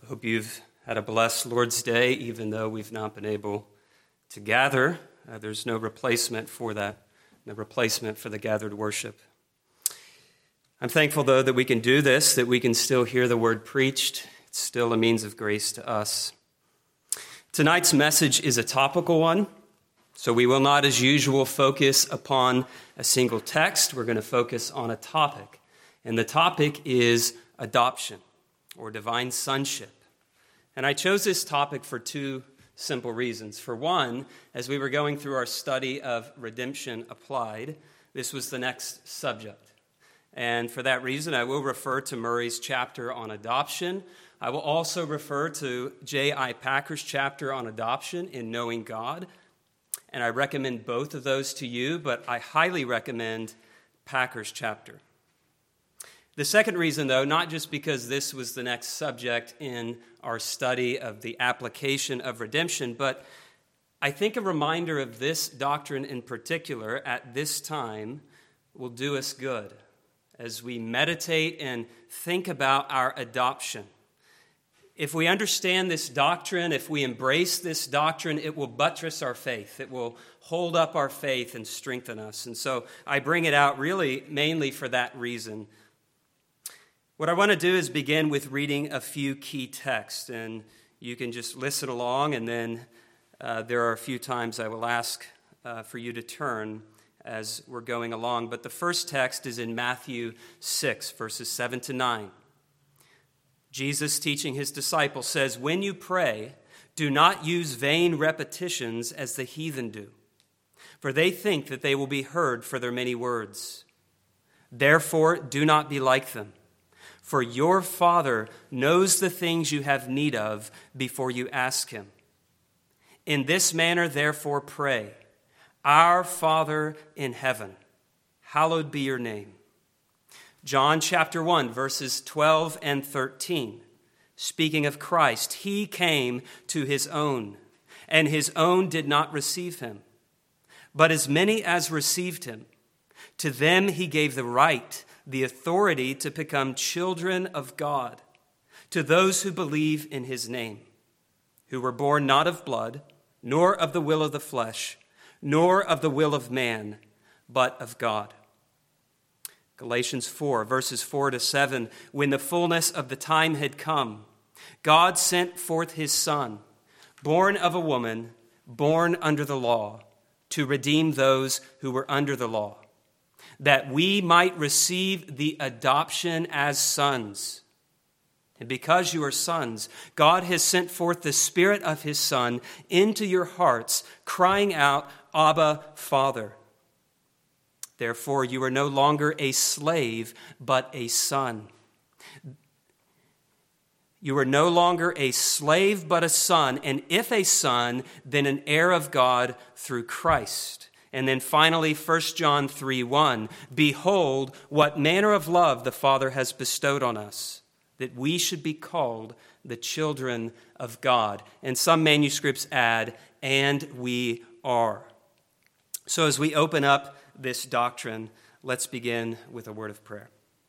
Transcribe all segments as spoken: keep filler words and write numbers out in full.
Hope you've had a blessed Lord's Day, even though we've not been able to gather. Uh, there's no replacement for that, no replacement for the gathered worship. I'm thankful, though, that we can do this, that we can still hear the word preached. It's still a means of grace to us. Tonight's message is a topical one, so we will not, as usual, focus upon a single text. We're going to focus on a topic, and the topic is adoption, or divine sonship. And I chose this topic for two simple reasons. For one, as we were going through our study of redemption applied, this was the next subject. And for that reason, I will refer to Murray's chapter on adoption. I will also refer to J I Packer's chapter on adoption in Knowing God. And I recommend both of those to you, but I highly recommend Packer's chapter. The second reason, though, not just because this was the next subject in our study of the application of redemption, but I think a reminder of this doctrine in particular at this time will do us good as we meditate and think about our adoption. If we understand this doctrine, if we embrace this doctrine, it will buttress our faith. It will hold up our faith and strengthen us. And so I bring it out really mainly for that reason. What I want to do is begin with reading a few key texts, and you can just listen along, and then uh, there are a few times I will ask uh, for you to turn as we're going along. But the first text is in Matthew six, verses seven to nine. Jesus, teaching his disciples, says, "When you pray, do not use vain repetitions as the heathen do, for they think that they will be heard for their many words. Therefore, do not be like them. For your Father knows the things you have need of before you ask him. In this manner, therefore, pray, Our Father in heaven, hallowed be your name." John chapter one, verses twelve and thirteen. Speaking of Christ, he came to his own, and his own did not receive him. But as many as received him, to them he gave the right, the authority to become children of God, to those who believe in his name, who were born not of blood, nor of the will of the flesh, nor of the will of man, but of God. Galatians four, verses four to seven, when the fullness of the time had come, God sent forth his Son, born of a woman, born under the law, to redeem those who were under the law, that we might receive the adoption as sons. And because you are sons, God has sent forth the Spirit of his Son into your hearts, crying out, "Abba, Father." Therefore, you are no longer a slave, but a son. You are no longer a slave, but a son. And if a son, then an heir of God through Christ. And then finally, First John three one, "Behold, what manner of love the Father has bestowed on us, that we should be called the children of God." And some manuscripts add, "and we are." So as we open up this doctrine, let's begin with a word of prayer.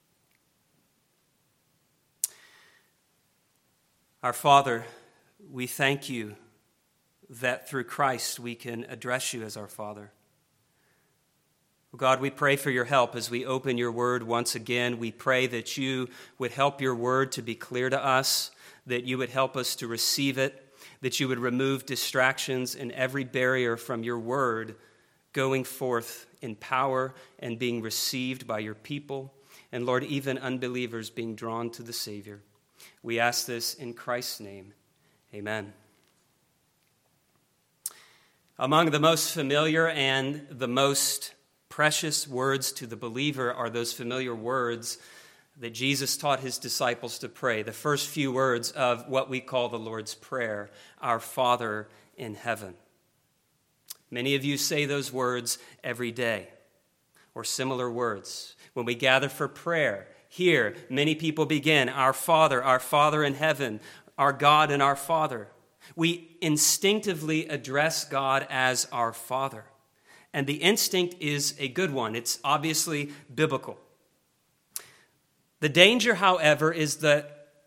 Our Father, we thank you that through Christ we can address you as our Father. God, we pray for your help as we open your word once again. We pray that you would help your word to be clear to us, that you would help us to receive it, that you would remove distractions and every barrier from your word going forth in power and being received by your people. And Lord, even unbelievers being drawn to the Savior. We ask this in Christ's name. Amen. Among the most familiar and the most precious words to the believer are those familiar words that Jesus taught his disciples to pray. The first few words of what we call the Lord's Prayer, "Our Father in heaven." Many of you say those words every day, or similar words. When we gather for prayer, here, many people begin, "Our Father, our Father in heaven, our God and our Father." We instinctively address God as our Father. And the instinct is a good one. It's obviously biblical. The danger, however, is that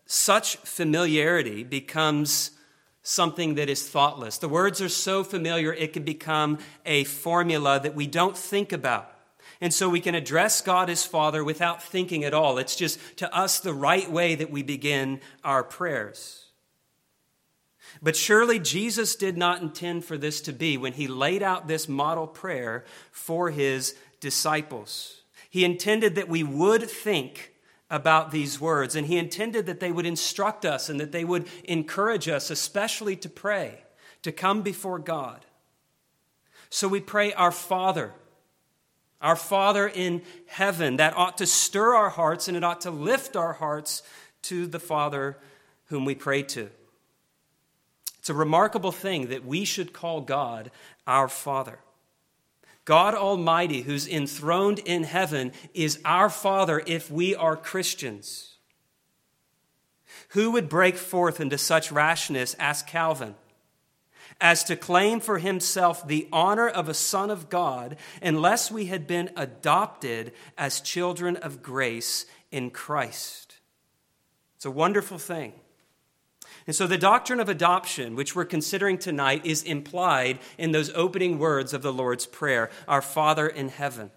such familiarity becomes something that is thoughtless. The words are so familiar, it can become a formula that we don't think about. And so we can address God as Father without thinking at all. It's just, to us, the right way that we begin our prayers. But surely Jesus did not intend for this to be when he laid out this model prayer for his disciples. He intended that we would think about these words, and he intended that they would instruct us and that they would encourage us, especially to pray, to come before God. So we pray, our Father, our Father in heaven. That ought to stir our hearts, and it ought to lift our hearts to the Father whom we pray to. It's a remarkable thing that we should call God our Father. God Almighty, who's enthroned in heaven, is our Father if we are Christians. Who would break forth into such rashness, asked Calvin, as to claim for himself the honor of a son of God unless we had been adopted as children of grace in Christ? It's a wonderful thing. And so the doctrine of adoption, which we're considering tonight, is implied in those opening words of the Lord's Prayer, our Father in heaven.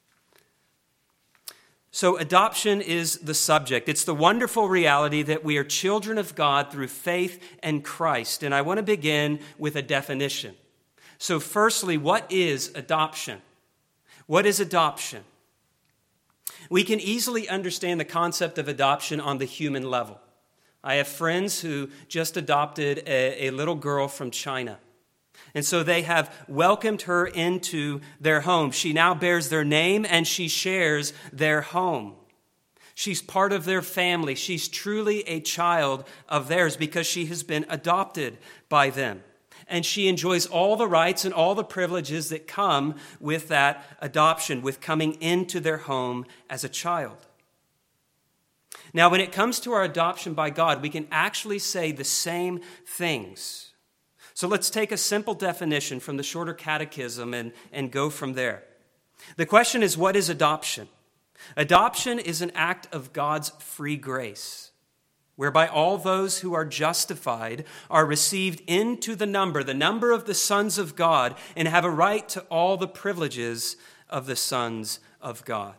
So adoption is the subject. It's the wonderful reality that we are children of God through faith in Christ. And I want to begin with a definition. So firstly, what is adoption? What is adoption? We can easily understand the concept of adoption on the human level. I have friends who just adopted a, a little girl from China. And so they have welcomed her into their home. She now bears their name and she shares their home. She's part of their family. She's truly a child of theirs because she has been adopted by them. And she enjoys all the rights and all the privileges that come with that adoption, with coming into their home as a child. Now, when it comes to our adoption by God, we can actually say the same things. So let's take a simple definition from the Shorter Catechism and, and go from there. The question is, what is adoption? Adoption is an act of God's free grace, whereby all those who are justified are received into the number, the number of the sons of God, and have a right to all the privileges of the sons of God.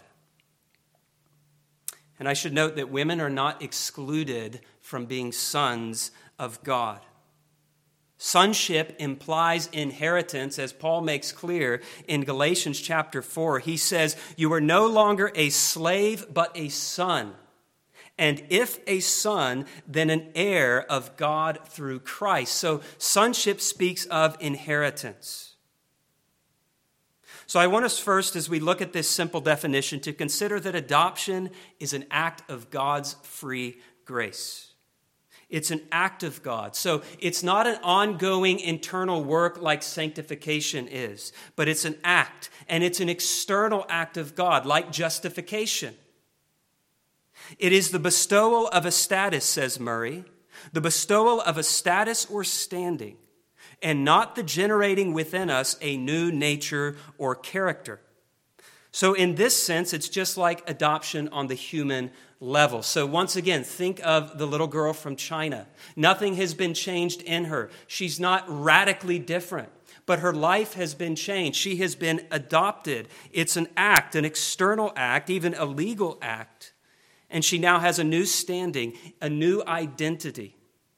And I should note that women are not excluded from being sons of God. Sonship implies inheritance, as Paul makes clear in Galatians chapter four. He says, "You are no longer a slave, but a son. And if a son, then an heir of God through Christ." So sonship speaks of inheritance. So I want us first, as we look at this simple definition, to consider that adoption is an act of God's free grace. It's an act of God. So it's not an ongoing internal work like sanctification is, but it's an act, and it's an external act of God, like justification. It is the bestowal of a status, says Murray, the bestowal of a status or standing, and not the generating within us a new nature or character. So in this sense, it's just like adoption on the human level. So once again, think of the little girl from China. Nothing has been changed in her. She's not radically different, but her life has been changed. She has been adopted. It's an act, an external act, even a legal act. And she now has a new standing, a new identity.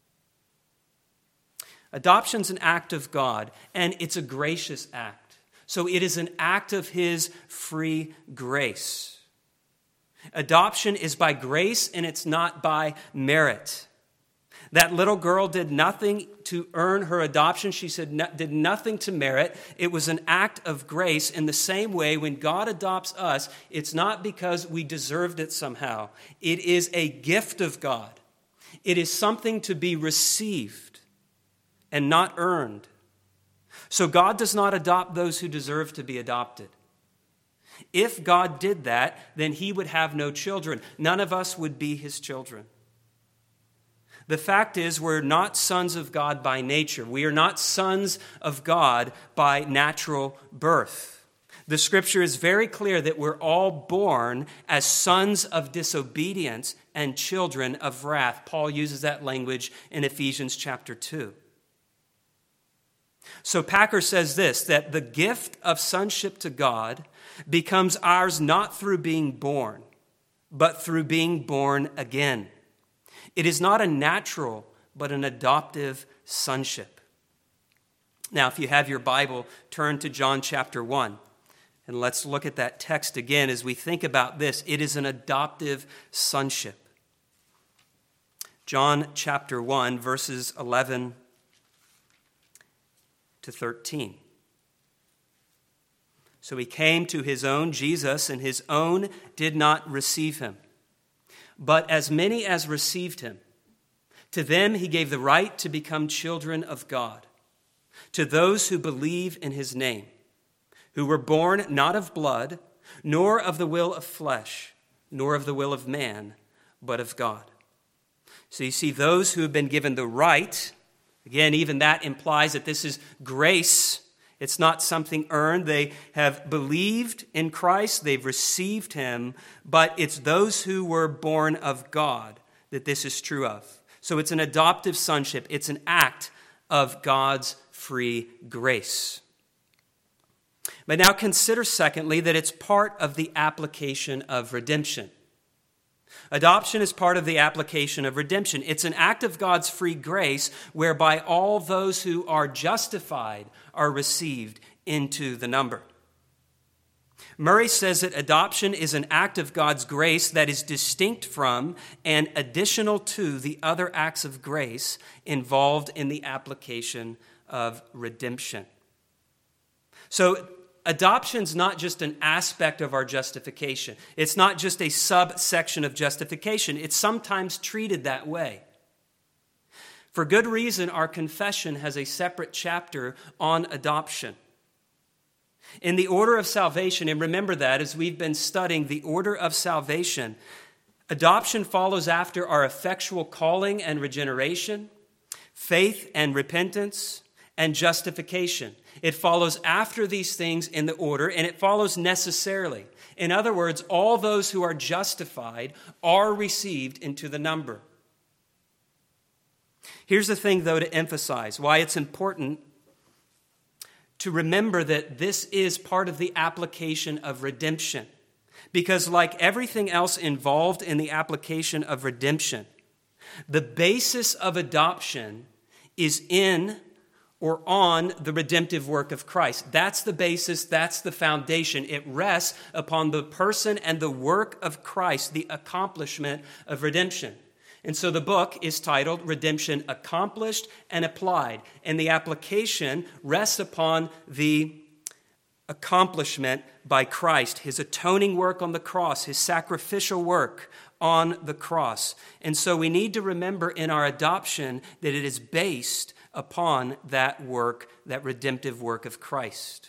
Adoption's an act of God, and it's a gracious act. So it is an act of his free grace. Adoption is by grace, and it's not by merit. That little girl did nothing to earn her adoption. She said no, did nothing to merit. It was an act of grace. In the same way, when God adopts us, it's not because we deserved it somehow. It is a gift of God. It is something to be received and not earned. So God does not adopt those who deserve to be adopted. If God did that, then he would have no children. None of us would be his children. The fact is, we're not sons of God by nature. We are not sons of God by natural birth. The scripture is very clear that we're all born as sons of disobedience and children of wrath. Paul uses that language in Ephesians chapter two. So Packer says this, that the gift of sonship to God becomes ours not through being born, but through being born again. It is not a natural, but an adoptive sonship. Now, if you have your Bible, turn to John chapter one. And let's look at that text again as we think about this. It is an adoptive sonship. John chapter one, verses eleven to thirteen. So he came to his own, Jesus, and his own did not receive him. But as many as received him, to them he gave the right to become children of God, to those who believe in his name, who were born not of blood, nor of the will of flesh, nor of the will of man, but of God. So you see, those who have been given the right, again, even that implies that this is grace. It's not something earned. They have believed in Christ. They've received him. But it's those who were born of God that this is true of. So it's an adoptive sonship. It's an act of God's free grace. But now consider, secondly, that it's part of the application of redemption. Adoption is part of the application of redemption. It's an act of God's free grace whereby all those who are justified are received into the number. Murray says that adoption is an act of God's grace that is distinct from and additional to the other acts of grace involved in the application of redemption. So, adoption's not just an aspect of our justification. It's not just a subsection of justification. It's sometimes treated that way. For good reason, our confession has a separate chapter on adoption. In the order of salvation, and remember that as we've been studying the order of salvation, adoption follows after our effectual calling and regeneration, faith and repentance, and justification. It follows after these things in the order, and it follows necessarily. In other words, all those who are justified are received into the number. Here's the thing, though, to emphasize why it's important to remember that this is part of the application of redemption. Because like everything else involved in the application of redemption, the basis of adoption is in or on the redemptive work of Christ. That's the basis, that's the foundation. It rests upon the person and the work of Christ, the accomplishment of redemption. And so the book is titled Redemption Accomplished and Applied. And the application rests upon the accomplishment by Christ, his atoning work on the cross, his sacrificial work on the cross. And so we need to remember in our adoption that it is based upon that work, that redemptive work of Christ.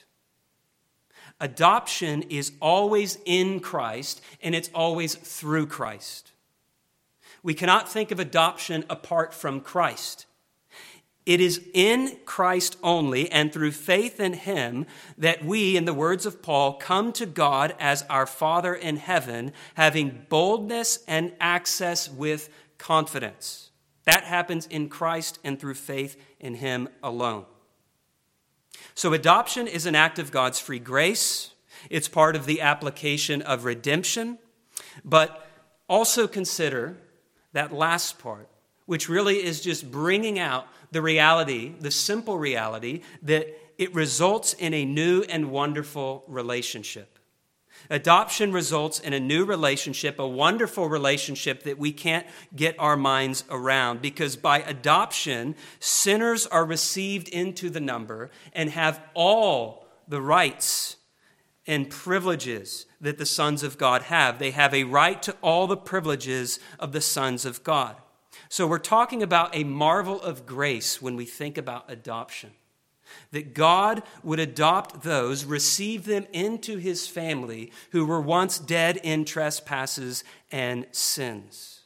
Adoption is always in Christ, and it's always through Christ. We cannot think of adoption apart from Christ. It is in Christ only and through faith in him that we, in the words of Paul, come to God as our Father in heaven, having boldness and access with confidence. That happens in Christ and through faith in him alone. So adoption is an act of God's free grace. It's part of the application of redemption. But also consider that last part, which really is just bringing out the reality, the simple reality, that it results in a new and wonderful relationship. Adoption results in a new relationship, a wonderful relationship that we can't get our minds around, because by adoption, sinners are received into the number and have all the rights and privileges that the sons of God have. They have a right to all the privileges of the sons of God. So we're talking about a marvel of grace when we think about adoption. That God would adopt those, receive them into his family who were once dead in trespasses and sins.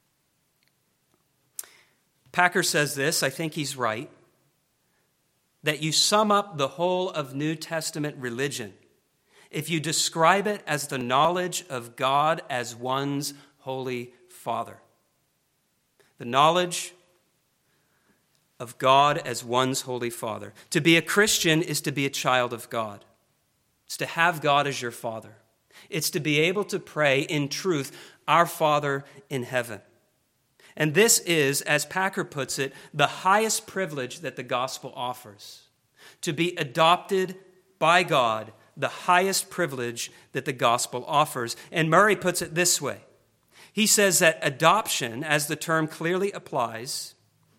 Packer says this, I think he's right, that you sum up the whole of New Testament religion if you describe it as the knowledge of God as one's holy Father. The knowledge of God as one's Holy Father. To be a Christian is to be a child of God. It's to have God as your Father. It's to be able to pray in truth, our Father in heaven. And this is, as Packer puts it, the highest privilege that the gospel offers. To be adopted by God, the highest privilege that the gospel offers. And Murray puts it this way. He says that adoption, as the term clearly applies,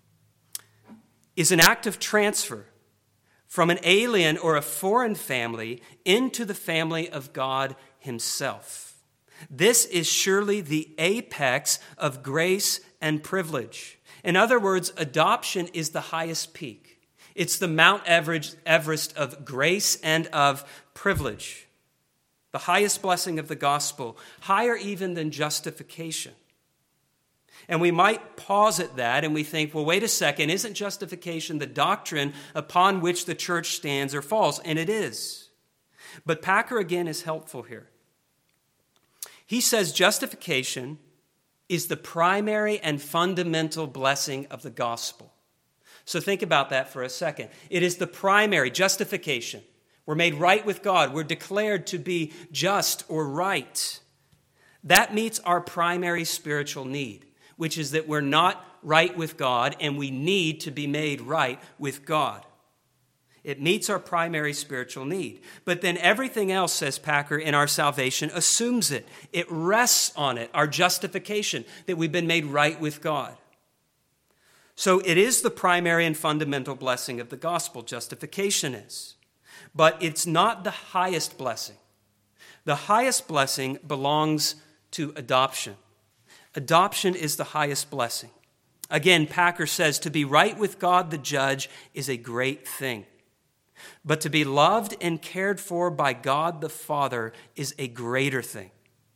is an act of transfer from an alien or a foreign family into the family of God himself. This is surely the apex of grace and privilege. In other words, adoption is the highest peak. It's the Mount Everest of grace and of privilege. The highest blessing of the gospel, higher even than justification. And we might pause at that and we think, well, wait a second, isn't justification the doctrine upon which the church stands or falls? And it is. But Packer again is helpful here. He says justification is the primary and fundamental blessing of the gospel. So think about that for a second. It is the primary justification. We're made right with God. We're declared to be just or right. That meets our primary spiritual need, which is that we're not right with God and we need to be made right with God. It meets our primary spiritual need. But then everything else, says Packer, in our salvation assumes it. It rests on it, our justification, that we've been made right with God. So it is the primary and fundamental blessing of the gospel, justification is. But it's not the highest blessing. The highest blessing belongs to adoption. Adoption is the highest blessing. Again, Packer says, to be right with God the judge is a great thing. But to be loved and cared for by God the Father is a greater thing.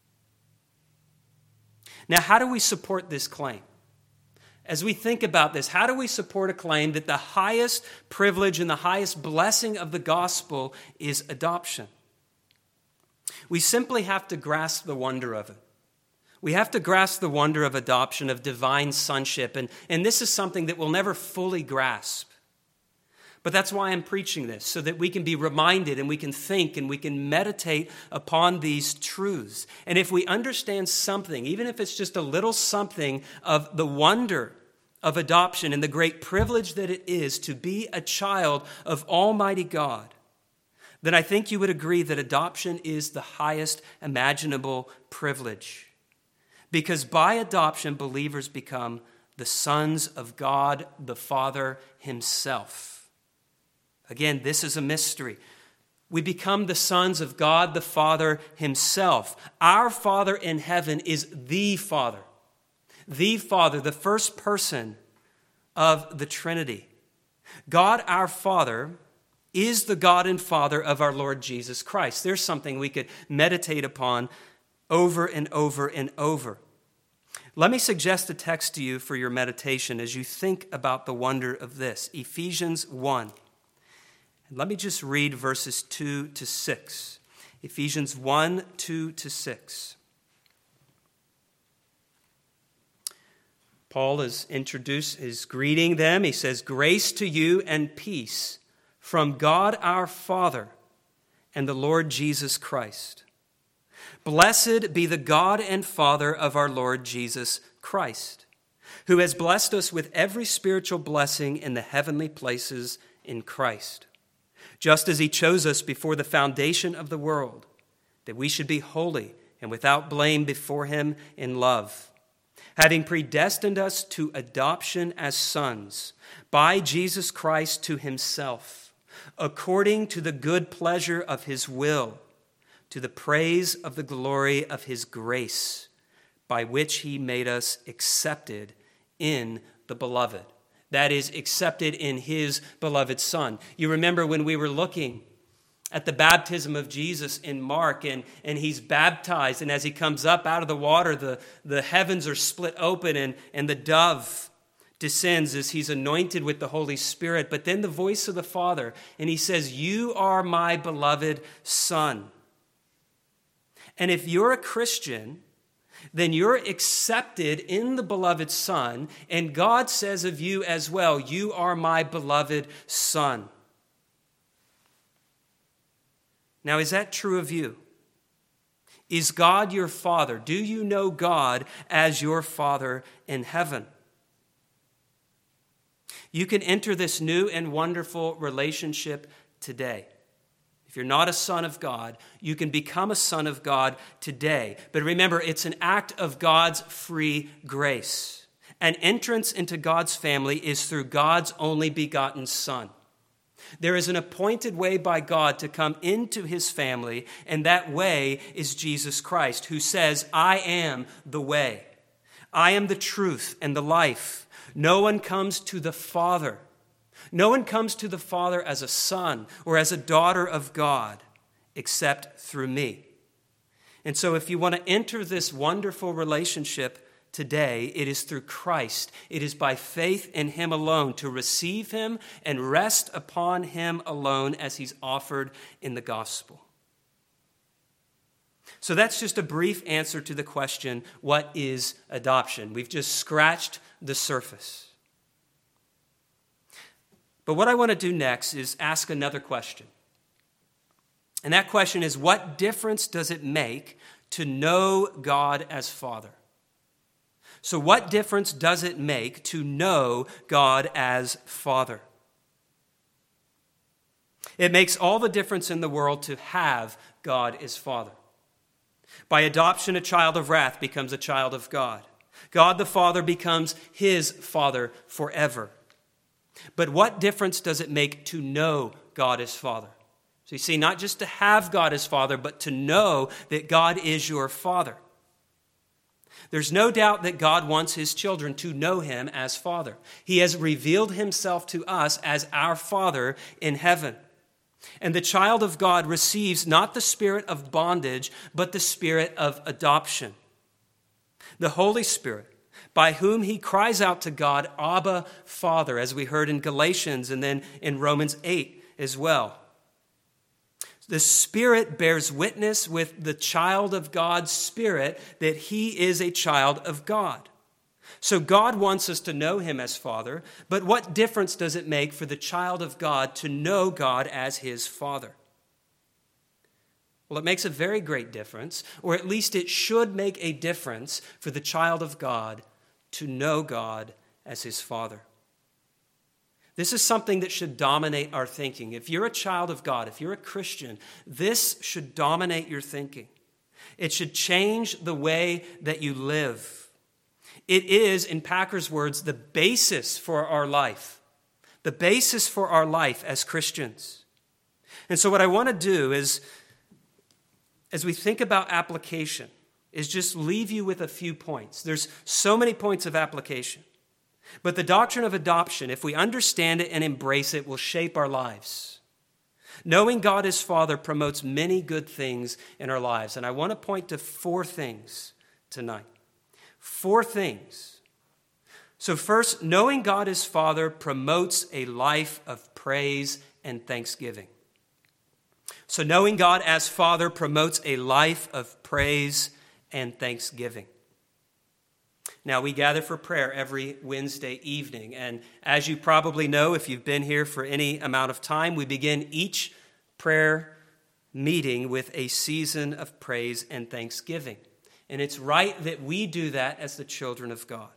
Now, how do we support this claim? As we think about this, how do we support a claim that the highest privilege and the highest blessing of the gospel is adoption? We simply have to grasp the wonder of it. We have to grasp the wonder of adoption, of divine sonship, and, and this is something that we'll never fully grasp. But that's why I'm preaching this, so that we can be reminded and we can think and we can meditate upon these truths. And if we understand something, even if it's just a little something of the wonder of adoption and the great privilege that it is to be a child of Almighty God, then I think you would agree that adoption is the highest imaginable privilege. Because by adoption, believers become the sons of God the Father himself. Again, this is a mystery. We become the sons of God the Father himself. Our Father in heaven is the Father. The Father, the first person of the Trinity. God our Father is the God and Father of our Lord Jesus Christ. There's something we could meditate upon over and over and over. Let me suggest a text to you for your meditation as you think about the wonder of this. Ephesians one. Let me just read verses two to six. Ephesians one, two to six. Paul is introduced, is greeting them. He says, "Grace to you and peace from God our Father and the Lord Jesus Christ. Blessed be the God and Father of our Lord Jesus Christ, who has blessed us with every spiritual blessing in the heavenly places in Christ, just as he chose us before the foundation of the world, that we should be holy and without blame before him in love, having predestined us to adoption as sons by Jesus Christ to himself, according to the good pleasure of his will, to the praise of the glory of his grace, by which he made us accepted in the beloved." That is, accepted in his beloved Son. You remember when we were looking at the baptism of Jesus in Mark, and, and he's baptized, and as he comes up out of the water, the, the heavens are split open, and, and the dove descends as he's anointed with the Holy Spirit. But then the voice of the Father, and he says, "You are my beloved Son." And if you're a Christian, then you're accepted in the beloved Son, and God says of you as well, you are my beloved Son. Now, is that true of you? Is God your Father? Do you know God as your Father in heaven? You can enter this new and wonderful relationship today. If you're not a son of God, you can become a son of God today. But remember, it's an act of God's free grace. An entrance into God's family is through God's only begotten Son. There is an appointed way by God to come into his family, and that way is Jesus Christ, who says, I am the way. I am the truth and the life. No one comes to the Father. No one comes to the Father as a son or as a daughter of God except through me. And so if you want to enter this wonderful relationship today, it is through Christ. It is by faith in him alone, to receive him and rest upon him alone as he's offered in the gospel. So that's just a brief answer to the question, what is adoption? We've just scratched the surface. But what I want to do next is ask another question. And that question is, what difference does it make to know God as Father? So what difference does it make to know God as Father? It makes all the difference in the world to have God as Father. By adoption, a child of wrath becomes a child of God. God the Father becomes his Father forever. But what difference does it make to know God as Father? So you see, not just to have God as Father, but to know that God is your Father. There's no doubt that God wants his children to know him as Father. He has revealed himself to us as our Father in heaven. And the child of God receives not the spirit of bondage, but the spirit of adoption. The Holy Spirit, by whom he cries out to God, Abba, Father, as we heard in Galatians and then in Romans eight as well. The Spirit bears witness with the child of God's spirit that he is a child of God. So God wants us to know him as Father, but what difference does it make for the child of God to know God as his Father? Well, it makes a very great difference, or at least it should make a difference for the child of God to know God as his Father. This is something that should dominate our thinking. If you're a child of God, if you're a Christian, this should dominate your thinking. It should change the way that you live. It is, in Packer's words, the basis for our life. The basis for our life as Christians. And so what I want to do is, as we think about application, is just leave you with a few points. There's so many points of application. But the doctrine of adoption, if we understand it and embrace it, will shape our lives. Knowing God as Father promotes many good things in our lives. And I want to point to four things tonight. Four things. So first, knowing God as Father promotes a life of praise and thanksgiving. So knowing God as Father promotes a life of praise and thanksgiving. Now, we gather for prayer every Wednesday evening, and as you probably know, if you've been here for any amount of time, we begin each prayer meeting with a season of praise and thanksgiving. And it's right that we do that as the children of God.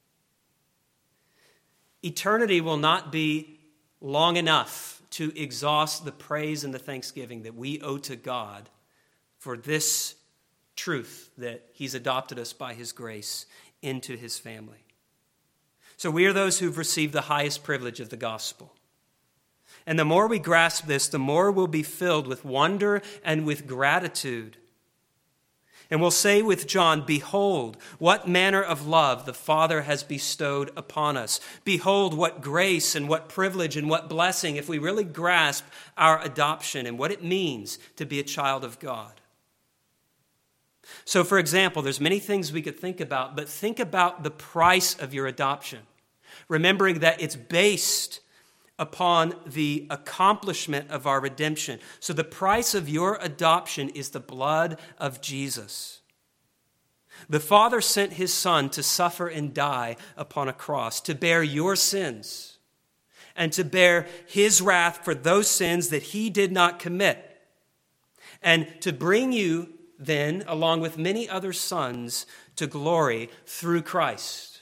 Eternity will not be long enough to exhaust the praise and the thanksgiving that we owe to God for this truth that he's adopted us by his grace into his family. So we are those who've received the highest privilege of the gospel. And the more we grasp this, the more we'll be filled with wonder and with gratitude. And we'll say with John, behold, what manner of love the Father has bestowed upon us. Behold, what grace and what privilege and what blessing if we really grasp our adoption and what it means to be a child of God. So, for example, there's many things we could think about, but think about the price of your adoption, remembering that it's based upon the accomplishment of our redemption. So the price of your adoption is the blood of Jesus. The Father sent his Son to suffer and die upon a cross, to bear your sins, and to bear his wrath for those sins that he did not commit, and to bring you then, along with many other sons, to glory through Christ.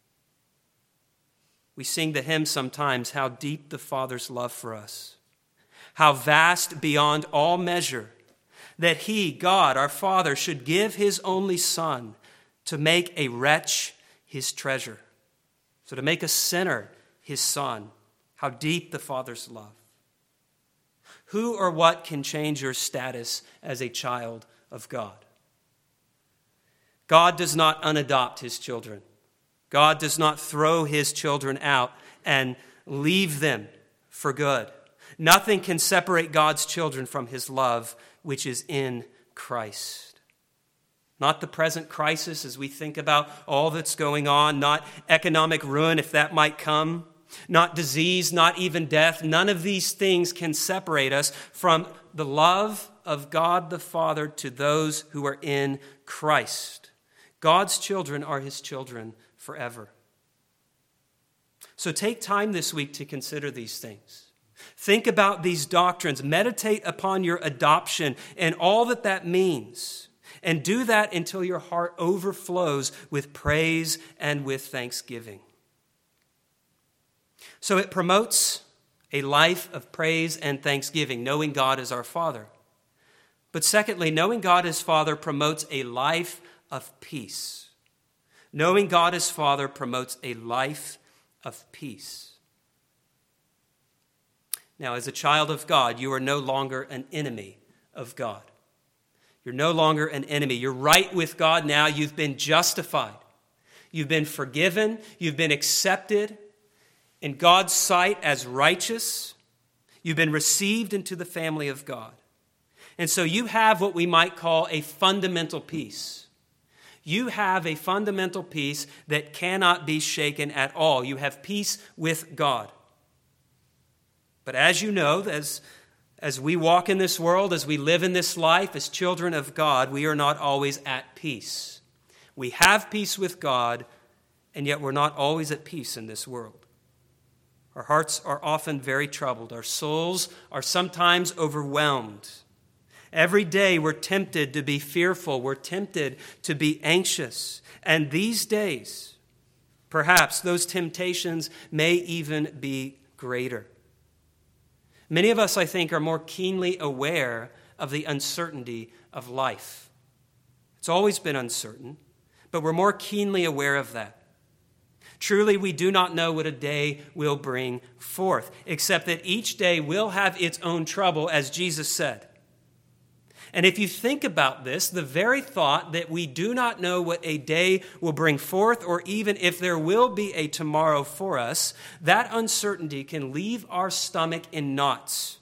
We sing the hymn sometimes, how deep the Father's love for us, how vast beyond all measure, that he, God, our Father, should give his only Son to make a wretch his treasure. So to make a sinner his son. How deep the Father's love. Who or what can change your status as a child of God? God does not unadopt his children. God does not throw his children out and leave them for good. Nothing can separate God's children from his love, which is in Christ. Not the present crisis as we think about all that's going on, not economic ruin if that might come, not disease, not even death. None of these things can separate us from the love of God the Father to those who are in Christ. God's children are his children forever. So take time this week to consider these things. Think about these doctrines. Meditate upon your adoption and all that that means. And do that until your heart overflows with praise and with thanksgiving. So it promotes a life of praise and thanksgiving, knowing God as our Father. But secondly, knowing God as Father promotes a life of peace. Knowing God as Father promotes a life of peace. Now, as a child of God, you are no longer an enemy of God. You're no longer an enemy. You're right with God now. You've been justified. You've been forgiven. You've been accepted in God's sight as righteous. You've been received into the family of God. And so you have what we might call a fundamental peace. You have a fundamental peace that cannot be shaken at all. You have peace with God. But as you know, as, as we walk in this world, as we live in this life, as children of God, we are not always at peace. We have peace with God, and yet we're not always at peace in this world. Our hearts are often very troubled. Our souls are sometimes overwhelmed. Every day we're tempted to be fearful. We're tempted to be anxious. And these days, perhaps those temptations may even be greater. Many of us, I think, are more keenly aware of the uncertainty of life. It's always been uncertain, but we're more keenly aware of that. Truly, we do not know what a day will bring forth, except that each day will have its own trouble, as Jesus said. And if you think about this, the very thought that we do not know what a day will bring forth, or even if there will be a tomorrow for us, that uncertainty can leave our stomach in knots.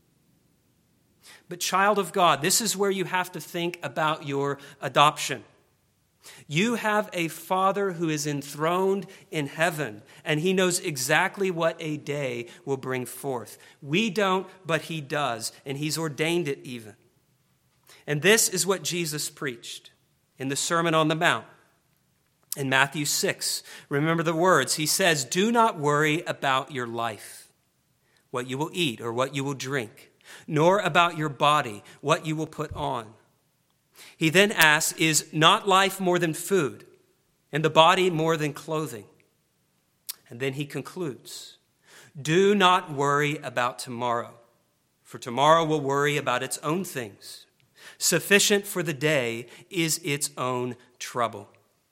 But child of God, this is where you have to think about your adoption. You have a Father who is enthroned in heaven, and he knows exactly what a day will bring forth. We don't, but he does, and he's ordained it even. And this is what Jesus preached in the Sermon on the Mount in Matthew six. Remember the words. He says, "Do not worry about your life, what you will eat or what you will drink, nor about your body, what you will put on." He then asks, "Is not life more than food, and the body more than clothing?" And then he concludes, "Do not worry about tomorrow, for tomorrow will worry about its own things. Sufficient for the day is its own trouble."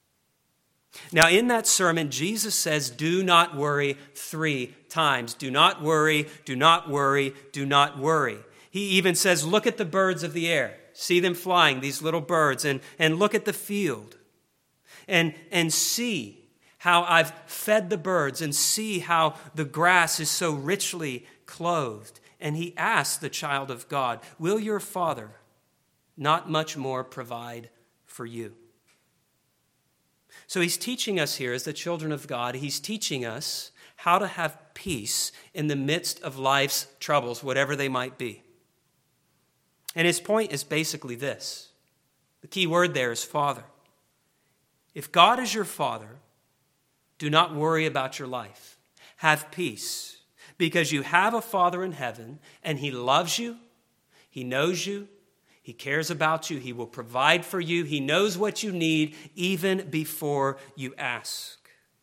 Now, in that sermon, Jesus says, do not worry three times. Do not worry, do not worry, do not worry. He even says, look at the birds of the air. See them flying, these little birds, and, and look at the field. And, and see how I've fed the birds, and see how the grass is so richly clothed. And he asks the child of God, will your Father not much more provide for you? So he's teaching us here as the children of God, he's teaching us how to have peace in the midst of life's troubles, whatever they might be. And his point is basically this. The key word there is Father. If God is your Father, do not worry about your life. Have peace, because you have a Father in heaven, and he loves you, he knows you, he cares about you, he will provide for you, he knows what you need even before you ask.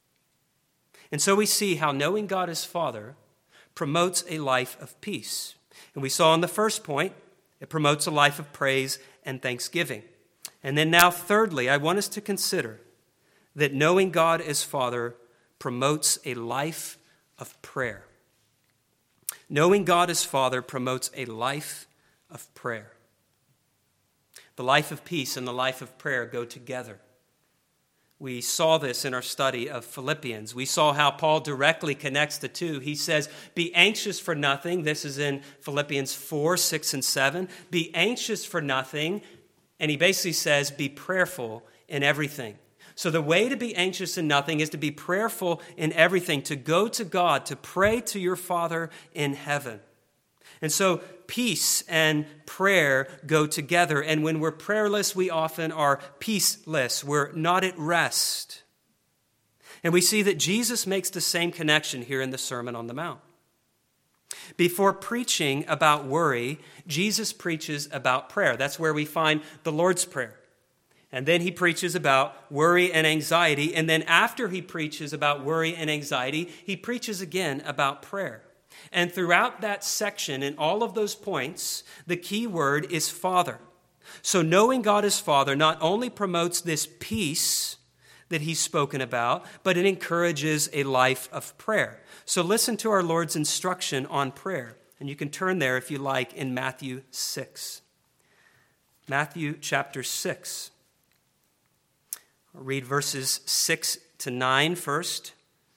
And so we see how knowing God as Father promotes a life of peace. And we saw in the first point, it promotes a life of praise and thanksgiving. And then now, thirdly, I want us to consider that knowing God as Father promotes a life of prayer. Knowing God as Father promotes a life of prayer. The life of peace and the life of prayer go together. We saw this in our study of Philippians. We saw how Paul directly connects the two. He says, be anxious for nothing. This is in Philippians four, six, and seven. Be anxious for nothing. And he basically says, be prayerful in everything. So the way to be anxious in nothing is to be prayerful in everything, to go to God, to pray to your Father in heaven. And so peace and prayer go together. And when we're prayerless, we often are peaceless. We're not at rest. And we see that Jesus makes the same connection here in the Sermon on the Mount. Before preaching about worry, Jesus preaches about prayer. That's where we find the Lord's Prayer. And then he preaches about worry and anxiety. And then after he preaches about worry and anxiety, he preaches again about prayer. And throughout that section, in all of those points, the key word is Father. So knowing God as Father not only promotes this peace that he's spoken about, but it encourages a life of prayer. So listen to our Lord's instruction on prayer. And you can turn there if you like in Matthew six. Matthew chapter six. I'll read verses six to nine first.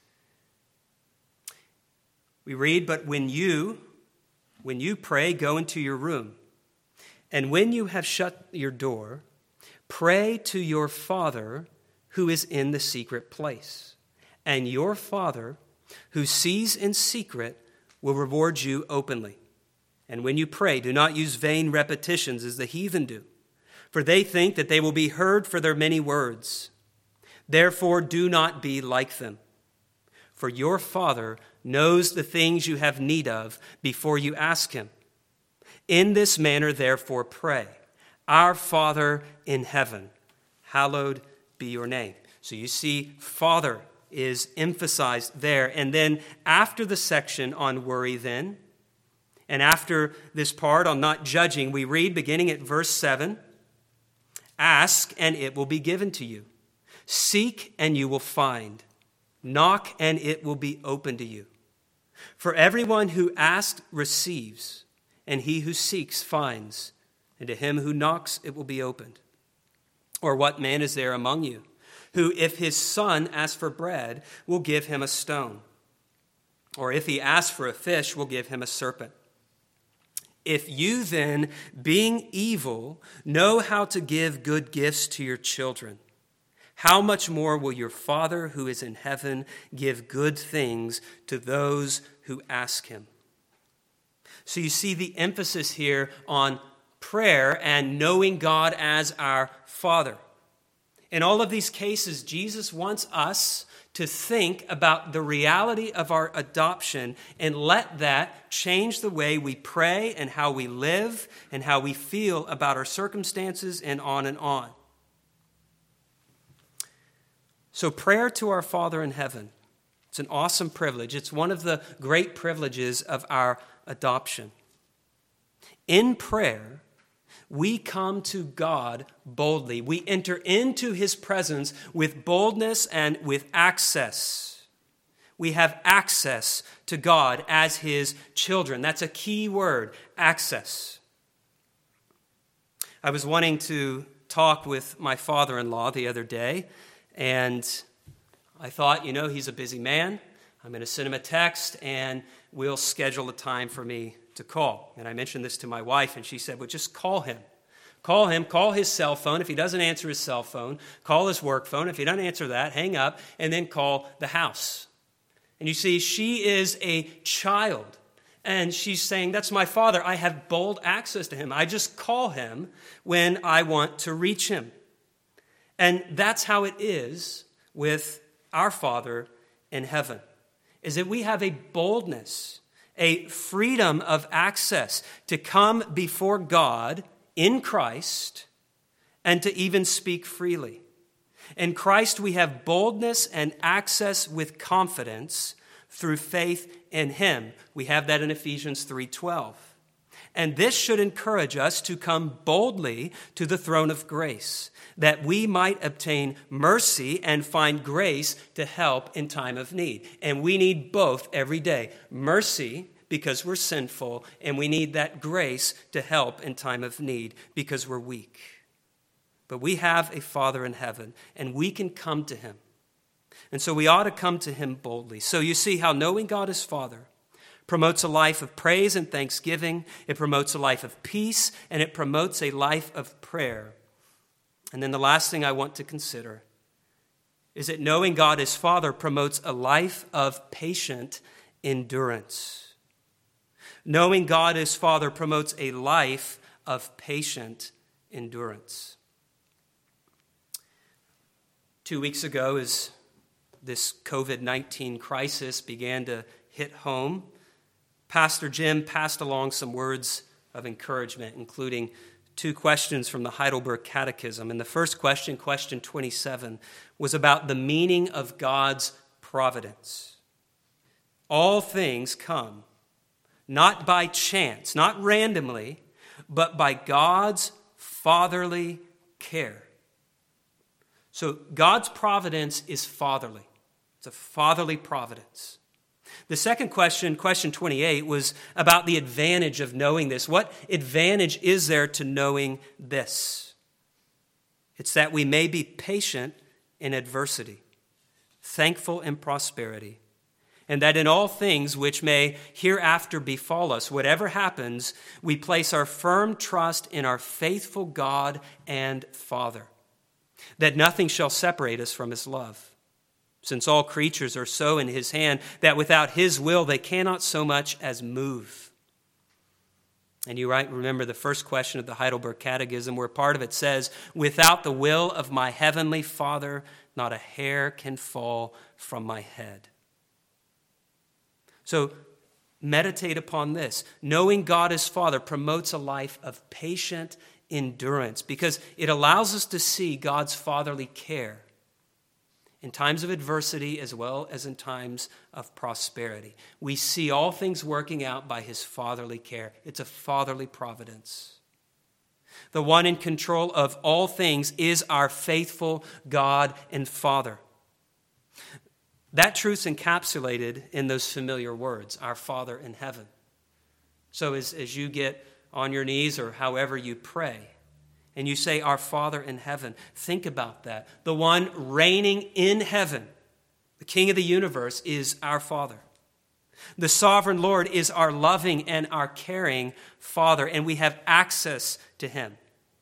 We read, but when you, when you pray, go into your room. And when you have shut your door, pray to your Father who is in the secret place. And your Father who sees in secret will reward you openly. And when you pray, do not use vain repetitions as the heathen do, for they think that they will be heard for their many words. Therefore, do not be like them. For your Father knows the things you have need of before you ask him. In this manner, therefore, pray. Our Father in heaven, hallowed be your name. So you see, Father is emphasized there. And then after the section on worry then, and after this part on not judging, we read beginning at verse seven, ask and it will be given to you. Seek and you will find. Knock and it will be open to you. For everyone who asks receives, and he who seeks finds, and to him who knocks it will be opened. Or what man is there among you who, if his son asks for bread, will give him a stone? Or if he asks for a fish, will give him a serpent? If you then, being evil, know how to give good gifts to your children, how much more will your Father who is in heaven give good things to those who ask him? So you see the emphasis here on prayer and knowing God as our Father. In all of these cases, Jesus wants us to think about the reality of our adoption and let that change the way we pray and how we live and how we feel about our circumstances and on and on. So prayer to our Father in heaven, it's an awesome privilege. It's one of the great privileges of our adoption. In prayer, we come to God boldly. We enter into his presence with boldness and with access. We have access to God as his children. That's a key word, access. I was wanting to talk with my father-in-law the other day, and I thought, you know, he's a busy man. I'm going to send him a text, and we'll schedule a time for me to call. And I mentioned this to my wife, and she said, well, just call him. Call him, call his cell phone. If he doesn't answer his cell phone, call his work phone. If he doesn't answer that, hang up, and then call the house. And you see, she is a child, and she's saying, that's my father. I have bold access to him. I just call him when I want to reach him. And that's how it is with our Father in heaven, is that we have a boldness, a freedom of access to come before God in Christ and to even speak freely. In Christ, we have boldness and access with confidence through faith in him. We have that in Ephesians three twelve. And this should encourage us to come boldly to the throne of grace, that we might obtain mercy and find grace to help in time of need. And we need both every day. Mercy, because we're sinful, and we need that grace to help in time of need, because we're weak. But we have a Father in heaven, and we can come to him. And so we ought to come to him boldly. So you see how knowing God as Father promotes a life of praise and thanksgiving. It promotes a life of peace, and it promotes a life of prayer. And then the last thing I want to consider is that knowing God as Father promotes a life of patient endurance. Knowing God as Father promotes a life of patient endurance. Two weeks ago, as this covid nineteen crisis began to hit home, Pastor Jim passed along some words of encouragement, including two questions from the Heidelberg Catechism. And the first question, question twenty-seven, was about the meaning of God's providence. All things come not by chance, not randomly, but by God's fatherly care. So God's providence is fatherly. It's a fatherly providence. The second question, question twenty-eight, was about the advantage of knowing this. What advantage is there to knowing this? It's that we may be patient in adversity, thankful in prosperity, and that in all things which may hereafter befall us, whatever happens, we place our firm trust in our faithful God and Father, that nothing shall separate us from his love. Since all creatures are so in his hand that without his will they cannot so much as move. And you right, remember the first question of the Heidelberg Catechism, where part of it says, without the will of my heavenly Father, not a hair can fall from my head. So meditate upon this. Knowing God as Father promotes a life of patient endurance because it allows us to see God's fatherly care in times of adversity as well as in times of prosperity. We see all things working out by his fatherly care. It's a fatherly providence. The one in control of all things is our faithful God and Father. That truth's encapsulated in those familiar words, our Father in heaven. So as, as you get on your knees or however you pray, and you say, our Father in heaven, think about that. The one reigning in heaven, the King of the universe, is our Father. The sovereign Lord is our loving and our caring Father, and we have access to him.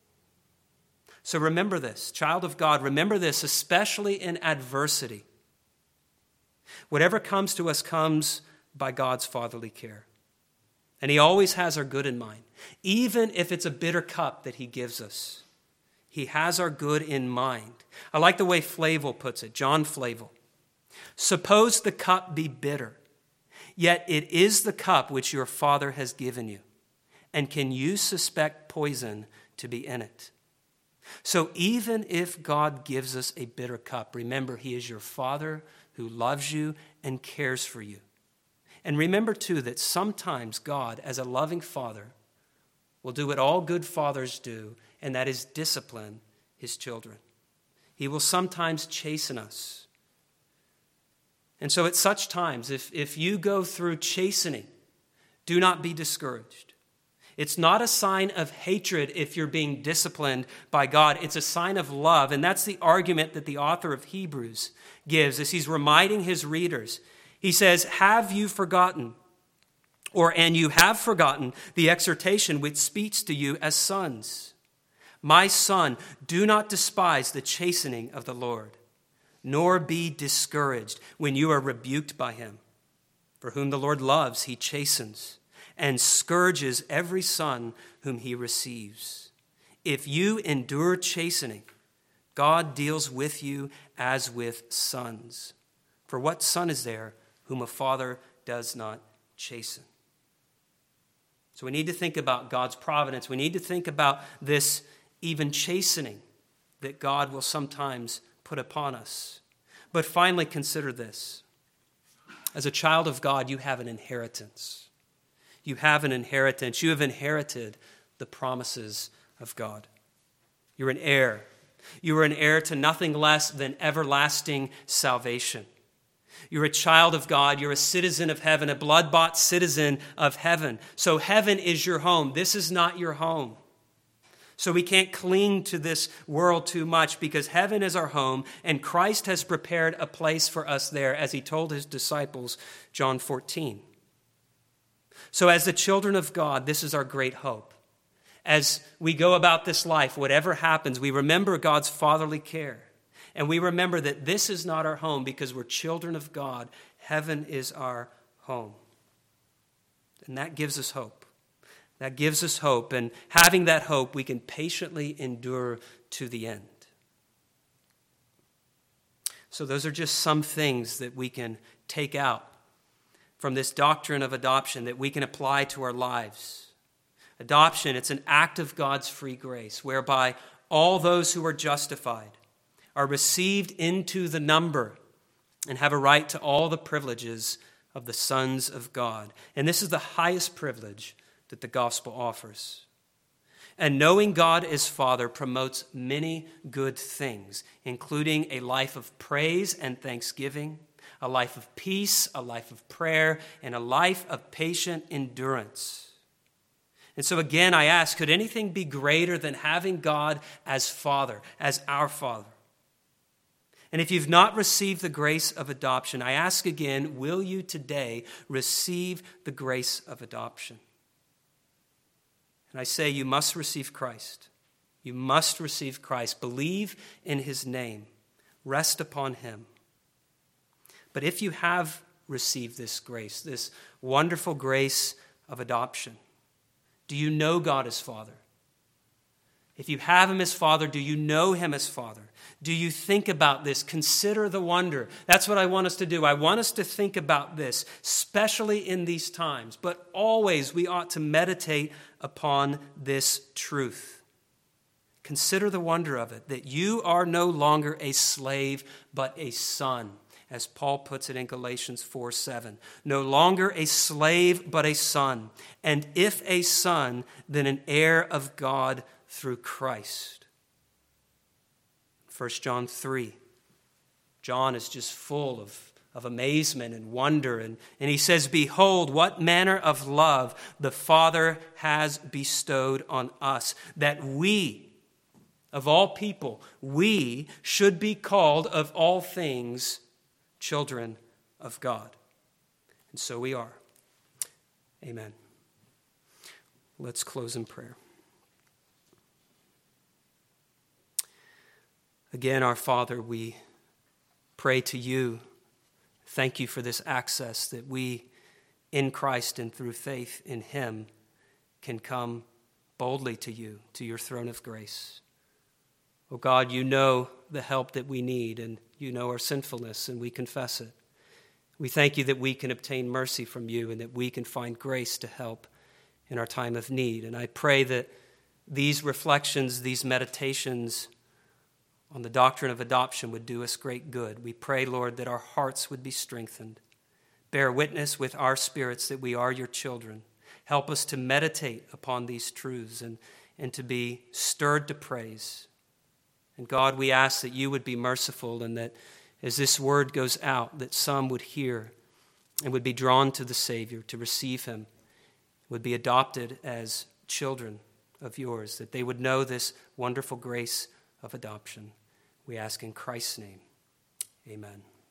So remember this, child of God, remember this, especially in adversity. Whatever comes to us comes by God's fatherly care. And he always has our good in mind. Even if it's a bitter cup that he gives us, he has our good in mind. I like the way Flavel puts it, John Flavel. Suppose the cup be bitter, yet it is the cup which your Father has given you. And can you suspect poison to be in it? So even if God gives us a bitter cup, remember he is your Father who loves you and cares for you. And remember, too, that sometimes God, as a loving Father, will do what all good fathers do, and that is discipline his children. He will sometimes chasten us. And so at such times, if, if you go through chastening, do not be discouraged. It's not a sign of hatred if you're being disciplined by God. It's a sign of love, and that's the argument that the author of Hebrews gives as he's reminding his readers. He says, have you forgotten, or and you have forgotten the exhortation which speaks to you as sons? My son, do not despise the chastening of the Lord, nor be discouraged when you are rebuked by him. For whom the Lord loves, he chastens, and scourges every son whom he receives. If you endure chastening, God deals with you as with sons. For what son is there whom a father does not chasten? So we need to think about God's providence. We need to think about this even chastening that God will sometimes put upon us. But finally, consider this. As a child of God, you have an inheritance. You have an inheritance. You have inherited the promises of God. You're an heir. You are an heir to nothing less than everlasting salvation. You're a child of God. You're a citizen of heaven, a blood-bought citizen of heaven. So heaven is your home. This is not your home. So we can't cling to this world too much because heaven is our home and Christ has prepared a place for us there, as he told his disciples, John fourteen. So as the children of God, this is our great hope. As we go about this life, whatever happens, we remember God's fatherly care. And we remember that this is not our home because we're children of God. Heaven is our home. And that gives us hope. That gives us hope. And having that hope, we can patiently endure to the end. So those are just some things that we can take out from this doctrine of adoption that we can apply to our lives. Adoption, it's an act of God's free grace, whereby all those who are justified are received into the number and have a right to all the privileges of the sons of God. And this is the highest privilege that the gospel offers. And knowing God as Father promotes many good things, including a life of praise and thanksgiving, a life of peace, a life of prayer, and a life of patient endurance. And so again, I ask, could anything be greater than having God as Father, as our Father? And if you've not received the grace of adoption, I ask again, will you today receive the grace of adoption? And I say you must receive Christ. You must receive Christ. Believe in his name. Rest upon him. But if you have received this grace, this wonderful grace of adoption, do you know God as Father? If you have him as Father, do you know him as Father? Do you think about this? Consider the wonder. That's what I want us to do. I want us to think about this, especially in these times. But always we ought to meditate upon this truth. Consider the wonder of it, that you are no longer a slave, but a son, as Paul puts it in Galatians four seven. No longer a slave, but a son. And if a son, then an heir of God through Christ. First John three. John is just full of, of amazement and wonder. And, and he says, behold, what manner of love the Father has bestowed on us, that we, of all people, we should be called of all things children of God. And so we are. Amen. Let's close in prayer. Again, our Father, we pray to you. Thank you for this access that we, in Christ and through faith in him, can come boldly to you, to your throne of grace. Oh God, you know the help that we need, and you know our sinfulness, and we confess it. We thank you that we can obtain mercy from you and that we can find grace to help in our time of need. And I pray that these reflections, these meditations on the doctrine of adoption would do us great good. We pray, Lord, that our hearts would be strengthened. Bear witness with our spirits that we are your children. Help us to meditate upon these truths and, and to be stirred to praise. And God, we ask that you would be merciful and that as this word goes out, that some would hear and would be drawn to the Savior, to receive him, would be adopted as children of yours, that they would know this wonderful grace of adoption. We ask in Christ's name, amen.